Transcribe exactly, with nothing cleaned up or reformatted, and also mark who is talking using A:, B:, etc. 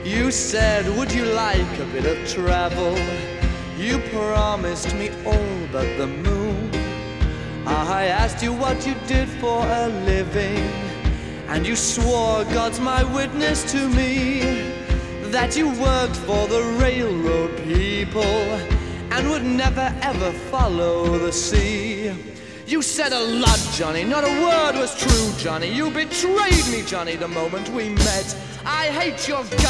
A: You said, would you like a bit of travel? You promised me all but the moon. I asked you what you did for a living, and you swore, God's my witness to me, that you worked for the railroad people and would never ever follow the sea. You said a lot, Johnny, not a word was true, Johnny. You betrayed me, Johnny, the moment we met. I hate your guts.